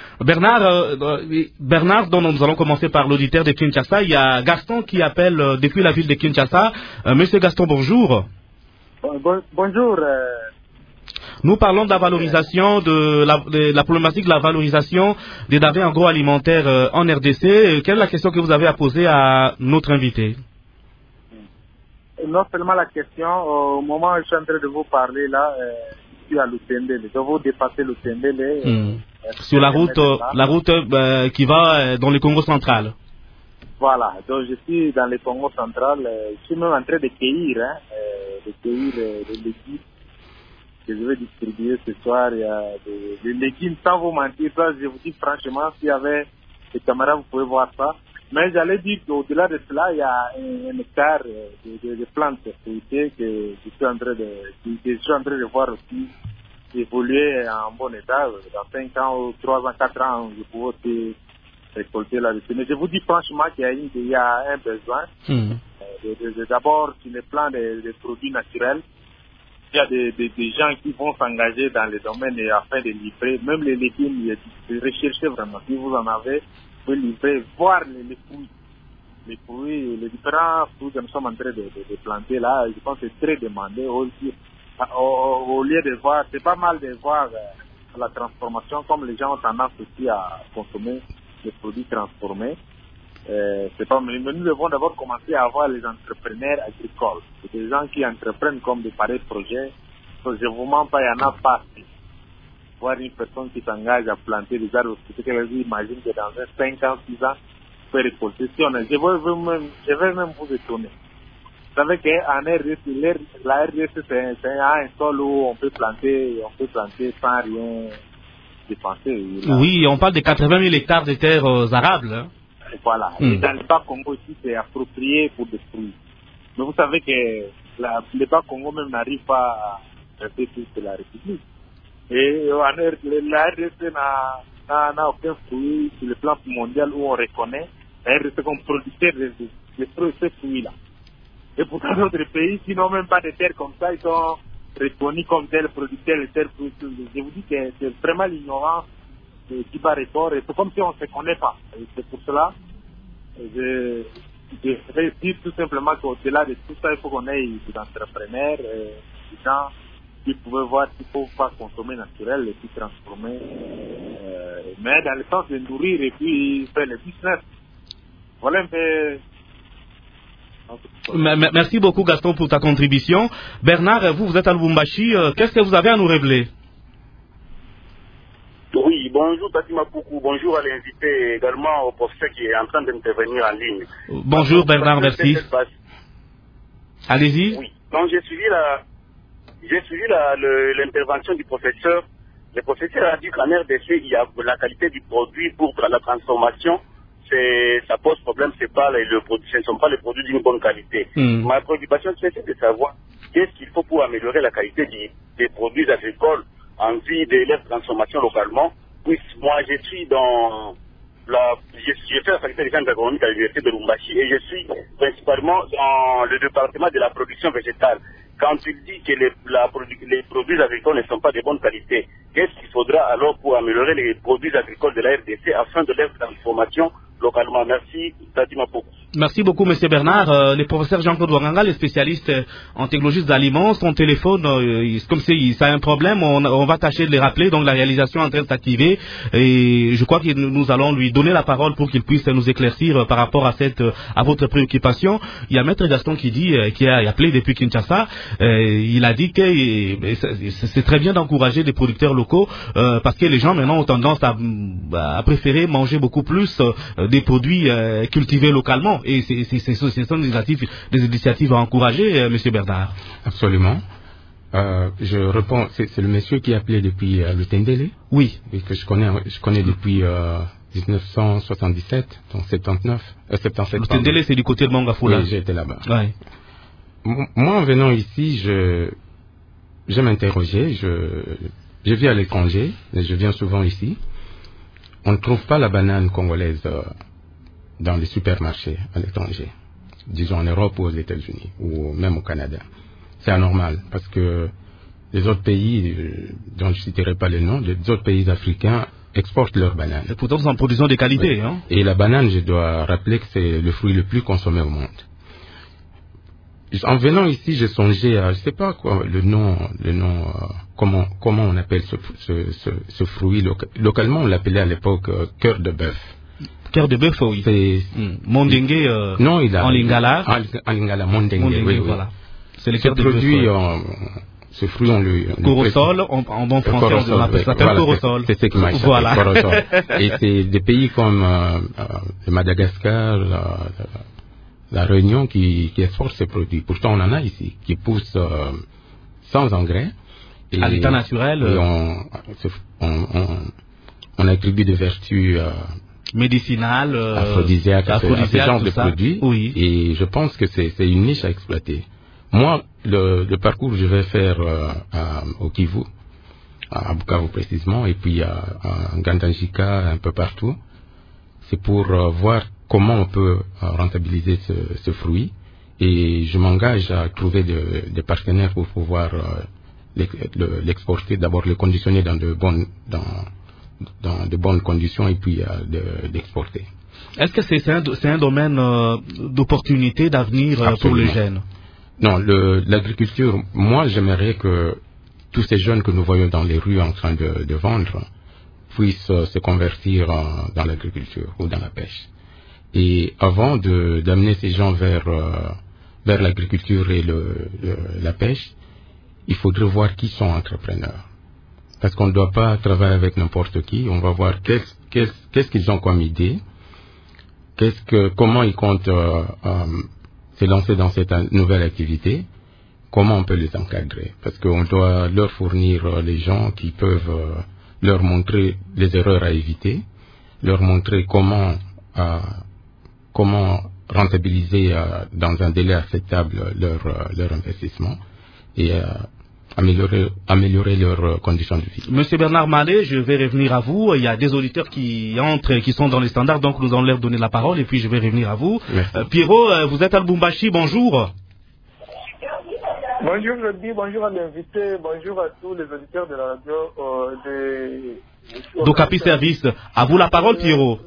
Bernard, dont nous allons commencer par l'auditeur de Kinshasa. Il y a Gaston qui appelle depuis la ville de Kinshasa. Monsieur Gaston, bonjour. Bonjour. Nous parlons de la valorisation de la problématique de la valorisation des denrées agroalimentaires en RDC. Quelle est la question que vous avez à poser à notre invité? Non seulement la question, au moment où je suis en train de vous parler là, je suis à Lutendele. Je vais dépasser Lutendele. Sur la route qui va dans le Congo central. Voilà, donc je suis dans le Congo central. Je suis même en train de cueillir des légumes que je vais distribuer ce soir. Il y a des légumes, sans vous mentir, ça, je vous dis franchement, s'il y avait des caméras, vous pouvez voir ça. Mais j'allais dire qu'au-delà de cela, il y a un hectare de plantes fruitées que je suis en train de voir aussi évoluer en bon état. Dans 5 ans, ou 3 ans, 4 ans, je pourrais aussi récolter là-dessus. Mais je vous dis franchement qu'il y a un besoin. D'abord, sur le plan des produits naturels, il y a des gens qui vont s'engager dans les domaines afin de livrer, même les légumes, de rechercher vraiment. Si vous en avez, vous pouvez livrer, voir les fruits. Les fruits, les différents fruits que nous sommes en train de planter là, je pense que c'est très demandé aussi. Au lieu de voir, c'est pas mal de voir la transformation, comme les gens ont tendance aussi à consommer des produits transformés. C'est pas, mais nous devons d'abord commencer à avoir les entrepreneurs agricoles. C'est des gens qui entreprennent comme des pareils projets. Donc, je vous mens pas, il n'y en a pas. Voir une personne qui s'engage à planter des arbres, imagine que dans 5 ans, 6 ans, vous pouvez récolter. Je vais même vous étonner. Vous savez qu'en RDC, la RDC, c'est un sol où on peut planter sans rien dépenser. Oui, on parle de 80 000 hectares de terres arables. Hein. Voilà. Et dans le Bas-Congo aussi, c'est approprié pour des fruits. Mais vous savez que le Bas-Congo même n'arrive pas à traiter toute la République. Et la RDC n'a aucun fruit sur le plan mondial où on reconnaît la RDC comme producteur de ces fruits-là. Et pourtant, d'autres pays, qui n'ont même pas de terres comme ça, ils sont reconnus comme tels producteurs de terres fruits. Je vous dis que c'est vraiment l'ignorance qui bat record. Et c'est comme si on ne se connaît pas. Et c'est pour cela je vais dire tout simplement qu'au-delà de tout ça, il faut qu'on ait des entrepreneurs, des gens qui pouvaient voir qu'il ne faut pas consommer naturel et puis transformer. Mais dans le sens de nourrir et puis faire le business. Voilà un peu. Merci beaucoup Gaston pour ta contribution. Bernard, vous êtes à Lubumbashi. Qu'est-ce que vous avez à nous révéler? Oui, bonjour Tatima Poukou, bonjour à l'invité, également au professeur qui est en train d'intervenir en ligne. Bonjour Bernard, merci. Allez-y. Oui, donc j'ai suivi l'intervention du professeur. Le professeur a dit qu'en RDC, il y a la qualité du produit pour la transformation. Ça pose problème, ce ne sont pas les produits d'une bonne qualité. Ma préoccupation, c'est de savoir qu'est-ce qu'il faut pour améliorer la qualité des produits agricoles en vue de leur transformation localement. Puis moi, je suis j'ai fait la faculté des sciences agronomiques à l'université de Lubumbashi et je suis principalement dans le département de la production végétale. Quand il dit que les produits agricoles ne sont pas de bonne qualité, qu'est-ce qu'il faudra alors pour améliorer les produits agricoles de la RDC afin de leur transformation localement? Merci, Tatima Poukou. Merci beaucoup, M. Bernard. Le professeur Jean-Claude Wanganga, le spécialiste en technologie des aliments, son téléphone, comme ça a un problème, on va tâcher de les rappeler. Donc la réalisation est en train de s'activer et je crois que nous allons lui donner la parole pour qu'il puisse nous éclaircir par rapport à votre préoccupation. Il y a Maître Gaston qui a appelé depuis Kinshasa. Il a dit que c'est très bien d'encourager des producteurs locaux parce que les gens maintenant ont tendance à préférer manger beaucoup plus des produits cultivés localement. Et ce sont des initiatives à encourager, M. Bernard. Absolument. Je réponds, c'est le monsieur qui a appelé depuis le Tendele. Oui. Et que je connais depuis 1977, donc 77. Le Tendele, c'est du côté de Mangafula. Oui, j'étais là-bas. Ouais. Moi, en venant ici, je m'interrogeais, je vis à l'étranger, je viens souvent ici. On ne trouve pas la banane congolaise dans les supermarchés à l'étranger, disons en Europe ou aux États-Unis, ou même au Canada. C'est anormal, parce que les autres pays, dont je ne citerai pas les noms, les autres pays africains exportent leurs bananes. Et pourtant, c'est en production de qualité. Oui. Hein? Et la banane, je dois rappeler que c'est le fruit le plus consommé au monde. En venant ici, j'ai songé à, je ne sais pas quoi, le nom, comment on appelle ce fruit. Localement, on l'appelait à l'époque cœur de bœuf. Cœur de bœuf, oui. C'est Mondengue non, il a, en lingala. En lingala, mondengue, oui. Voilà. C'est le cœur de bœuf. Ce fruit, on le... Corosol, en bon français, on appelle ça corosol. C'est ce qui m'a échappé, voilà. Corosol. Et c'est des pays comme le Madagascar, la Réunion qui exportent ces produits. Pourtant, on en a ici, qui poussent sans engrais. Et, à l'état naturel. Et on attribue des vertus médicinales, aphrodisiaques à ce genre de produits. Oui. Et je pense que c'est une niche à exploiter. Moi, le parcours que je vais faire au Kivu, à Bukavu précisément, et puis à Ngandanjika, un peu partout, c'est pour voir comment on peut rentabiliser ce fruit. Et je m'engage à trouver des partenaires pour pouvoir l'exporter, d'abord le conditionner dans de bonnes conditions et puis d'exporter. Est-ce que c'est un domaine d'opportunité, d'avenir pour les jeunes? Non, l'agriculture, moi j'aimerais que tous ces jeunes que nous voyons dans les rues en train de vendre puissent se convertir dans l'agriculture ou dans la pêche. Et avant d'amener ces gens vers l'agriculture et la pêche, il faudrait voir qui sont entrepreneurs. Parce qu'on ne doit pas travailler avec n'importe qui, on va voir qu'est-ce qu'ils ont comme idée, comment ils comptent se lancer dans cette nouvelle activité, comment on peut les encadrer. Parce qu'on doit leur fournir les gens qui peuvent leur montrer les erreurs à éviter, leur montrer comment rentabiliser dans un délai acceptable leur investissement et améliorer leurs conditions de vie. Monsieur Bernard Mallet, je vais revenir à vous. Il y a des auditeurs qui entrent, qui sont dans les standards, donc nous allons leur donner la parole et puis je vais revenir à vous. Pierrot, vous êtes à Lubumbashi, bonjour. Bonjour, je dis bonjour à l'invité, bonjour à tous les auditeurs de la radio d'Okapi Service. À vous la parole, Pierrot.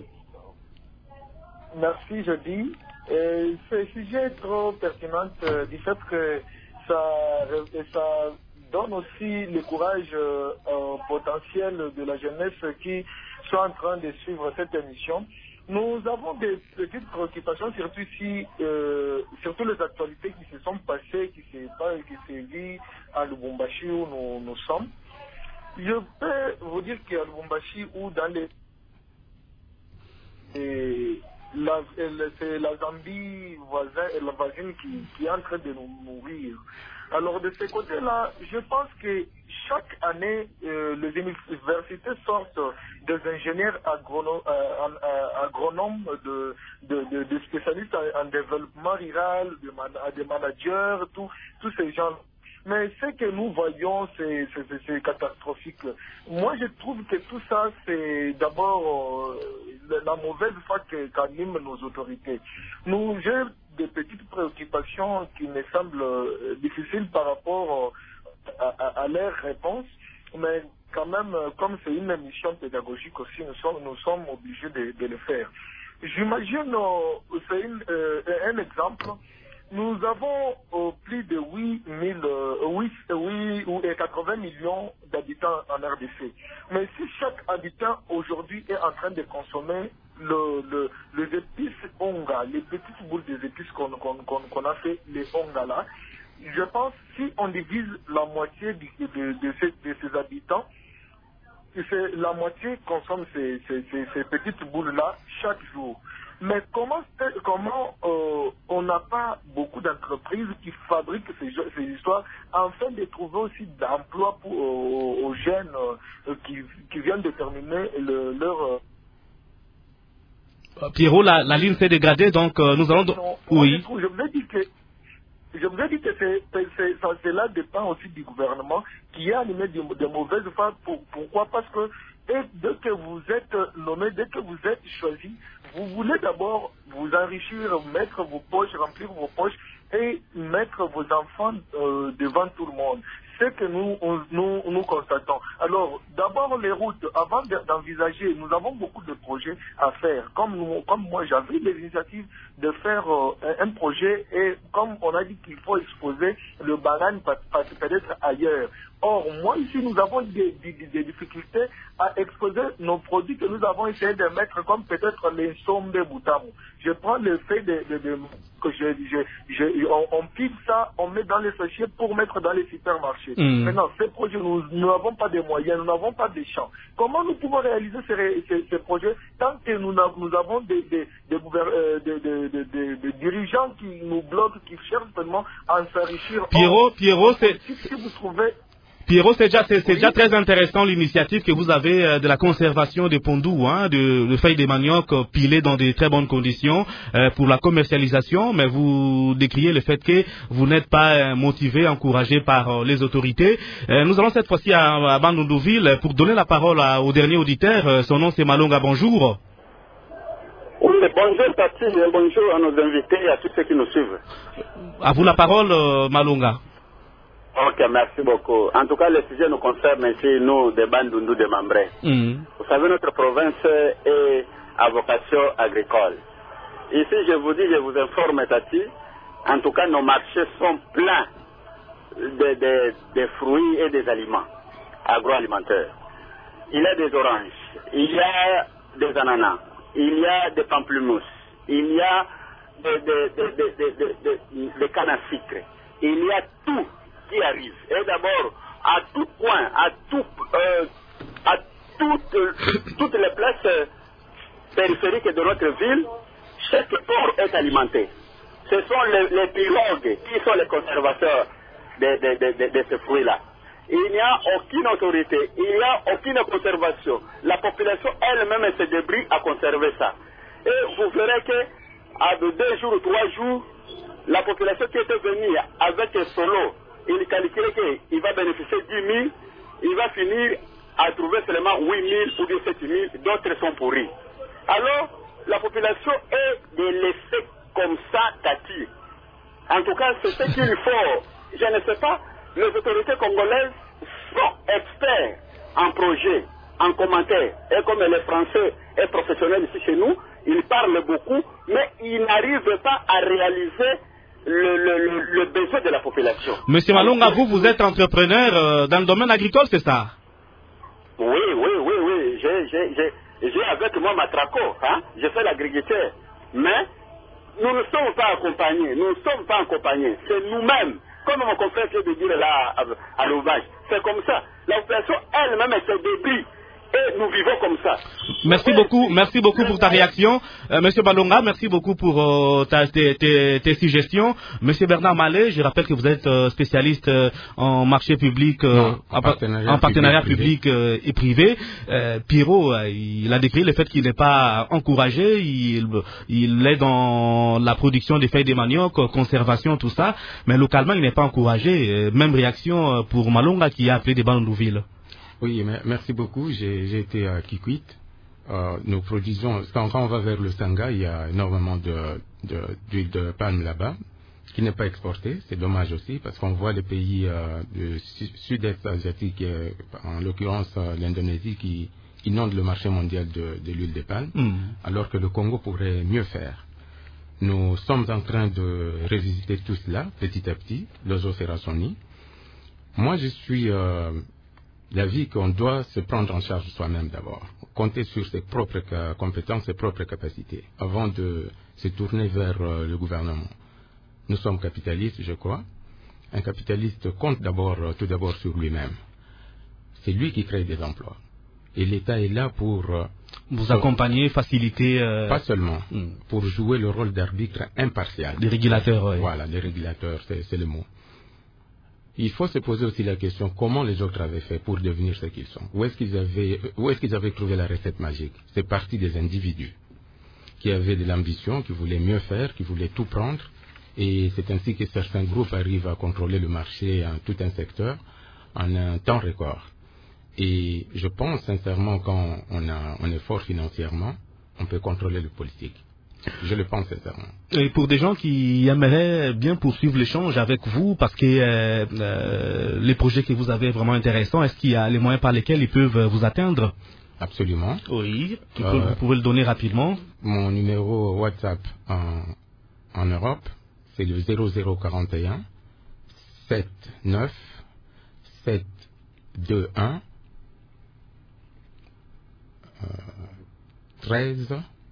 Merci, je dis. Ce sujet est trop pertinent du fait que ça donne aussi le courage potentiel de la jeunesse qui sont en train de suivre cette émission. Nous avons des petites préoccupations, surtout surtout les actualités qui se sont passées, qui se vivent à Lubumbashi où nous sommes. Je peux vous dire qu'à Lubumbashi ou dans c'est la Zambie voisine qui est en train de nous nourrir. Alors de ce côté-là, je pense que chaque année, les universités sortent des ingénieurs agronomes, de spécialistes en développement rural, des managers, tous ces gens. Mais ce que nous voyons, c'est catastrophique. Moi, je trouve que tout ça, c'est d'abord la mauvaise foi qu'animent nos autorités. J'ai des petites préoccupations qui me semblent difficiles par rapport à leurs réponses, mais quand même, comme c'est une émission pédagogique aussi, nous sommes obligés de le faire. J'imagine, c'est un exemple. Nous avons plus de 80 millions d'habitants en RDC. Mais si chaque habitant aujourd'hui est en train de consommer les épices onga, les petites boules des épices qu'on a fait, les onga là, je pense que si on divise la moitié de ces habitants, la moitié consomme ces petites boules là chaque jour. Mais comment on n'a pas beaucoup beaucoup d'entreprises qui fabriquent ces histoires afin de trouver aussi d'emploi aux jeunes qui viennent de terminer leur... Pierrot, la ligne s'est dégradée, donc nous allons... Oui. Je vous ai dit que cela dépend aussi du gouvernement qui est animé de mauvaises fois. Pourquoi? Parce que dès que vous êtes nommé, dès que vous êtes choisi, vous voulez d'abord vous enrichir, mettre vos poches, remplir vos poches et mettre vos enfants devant tout le monde. C'est que nous constatons. Alors, d'abord les routes, avant d'envisager, nous avons beaucoup de projets à faire. Comme moi, j'avais l'initiative de faire un projet et comme on a dit qu'il faut exposer le banane peut-être ailleurs. Or, moi ici, nous avons des difficultés à exposer nos produits que nous avons essayé de mettre comme peut-être les sombe boutamu. Je prends le fait on pile ça, on met dans les sachets pour mettre dans les supermarchés. Maintenant, ces projets, nous n'avons pas de moyens, nous n'avons pas de champs. Comment nous pouvons réaliser ces projets tant que nous avons des dirigeants qui nous bloquent, qui cherchent seulement à s'enrichir? Pierrot, si vous trouvez... Pierrot, c'est déjà très intéressant l'initiative que vous avez de la conservation des pondous, de feuilles de manioc pilées dans de très bonnes conditions pour la commercialisation, mais vous décriez le fait que vous n'êtes pas motivé, encouragé par les autorités. Nous allons cette fois-ci à Bandundu-Ville pour donner la parole au dernier auditeur. Son nom c'est Malonga, bonjour. Oui, bonjour Tati, et bonjour à nos invités et à tous ceux qui nous suivent. À vous la parole, Malonga. Ok, merci beaucoup. En tout cas, le sujet nous concerne ici, nous, de Bandundu de Mambré. Vous savez, notre province est à vocation agricole. Ici, je vous informe, Tati, en tout cas, nos marchés sont pleins de fruits et des aliments agroalimentaires. Il y a des oranges, il y a des ananas, il y a des pamplemousses, il y a des cannes à sucre, il y a tout qui arrive. Et d'abord, à tout coin, à toutes les places périphériques de notre ville, chaque port est alimenté. Ce sont les pirogues qui sont les conservateurs de ces fruits-là. Il n'y a aucune autorité, il n'y a aucune conservation. La population elle-même se débrouille à conserver ça. Et vous verrez qu'à 2 jours ou 3 jours, la population qui était venue avec son lot, il calculait qu'il va bénéficier 10 000, il va finir à trouver seulement 8 000 ou 17 000, d'autres sont pourris. Alors, la population est de laisser comme ça Tati. En tout cas, c'est ce qu'il faut. Je ne sais pas, les autorités congolaises sont experts en projet, en commentaires. Et comme les Français sont professionnels ici chez nous, ils parlent beaucoup, mais ils n'arrivent pas à réaliser le besoin de la population. Monsieur Malonga, vous êtes entrepreneur dans le domaine agricole, c'est ça? Oui. J'ai avec moi ma traco, je fais l'agriculteur. Mais nous ne sommes pas accompagnés, c'est nous-mêmes. Comme mon confrère vient de dire là à l'ouvrage, c'est comme ça. La population elle-même se débrouille. Et nous vivons comme ça. Merci beaucoup pour ta réaction. Monsieur Balonga, merci beaucoup pour tes suggestions. Monsieur Bernard Mallet, je rappelle que vous êtes spécialiste en marché public, en partenariat public et privé. Pierrot, il a décrit le fait qu'il n'est pas encouragé, il est dans la production des feuilles de manioc, conservation, tout ça, mais localement il n'est pas encouragé. Même réaction pour Malonga qui a appelé des Bandundu-Ville. Oui, merci beaucoup. J'ai été à Kikwit. Nous produisons, quand on va vers le Sanga, il y a énormément d'huile de palme là-bas, qui n'est pas exportée. C'est dommage aussi, parce qu'on voit les pays du sud-est asiatique, en l'occurrence l'Indonésie, qui inondent le marché mondial de l'huile de palme, alors que le Congo pourrait mieux faire. Nous sommes en train de revisiter tout cela, petit à petit, l'Ozo-Ferrasoni. Moi, je suis... l'avis qu'on doit se prendre en charge soi-même d'abord, compter sur ses propres compétences, ses propres capacités, avant de se tourner vers le gouvernement. Nous sommes capitalistes, je crois. Un capitaliste compte tout d'abord sur lui-même. C'est lui qui crée des emplois. Et l'État est là pour Vous accompagnez, facilitez... Pas seulement, pour jouer le rôle d'arbitre impartial. Des régulateurs, oui. Voilà, des régulateurs, c'est le mot. Il faut se poser aussi la question, comment les autres avaient fait pour devenir ce qu'ils sont? Où est-ce qu'ils avaient trouvé la recette magique? C'est parti des individus qui avaient de l'ambition, qui voulaient mieux faire, qui voulaient tout prendre. Et c'est ainsi que certains groupes arrivent à contrôler le marché en tout un secteur en un temps record. Et je pense sincèrement, quand on est fort financièrement, on peut contrôler le politique. Je le pense sincèrement. Et pour des gens qui aimeraient bien poursuivre l'échange avec vous, parce que les projets que vous avez vraiment intéressants, est-ce qu'il y a les moyens par lesquels ils peuvent vous atteindre? Absolument. Oui, vous pouvez le donner rapidement. Mon numéro WhatsApp en Europe, c'est le 0041 79 721 13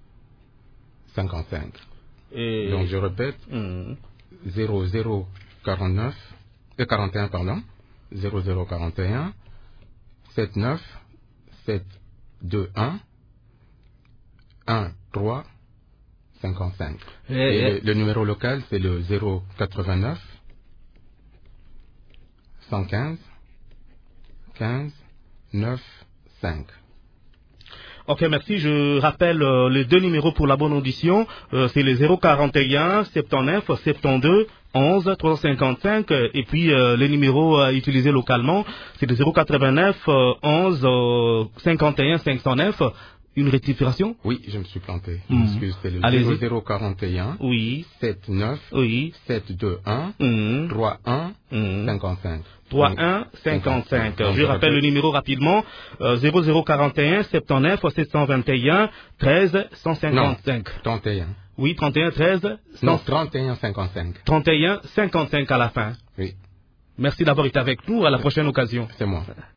55. Et donc je répète, 41 pardon, 0041 79 721 13 55. Et le numéro local, c'est le 089 115 15 9 5. Ok, merci. Je rappelle les deux numéros pour la bonne audition. C'est les 041 79 72 11 355 et puis les numéros utilisés localement, c'est le 089 11 51 509. Une rectification? Oui, je me suis planté. Excuse, c'est le 0041 oui 79 oui 721 31 55. 31 55. Je rappelle le numéro rapidement, 0041 79 721 13 155. Non, 31. Oui, 31 13 non, 31 55. 31 55 à la fin. Oui. Merci d'avoir été avec nous. À la prochaine occasion. C'est moi.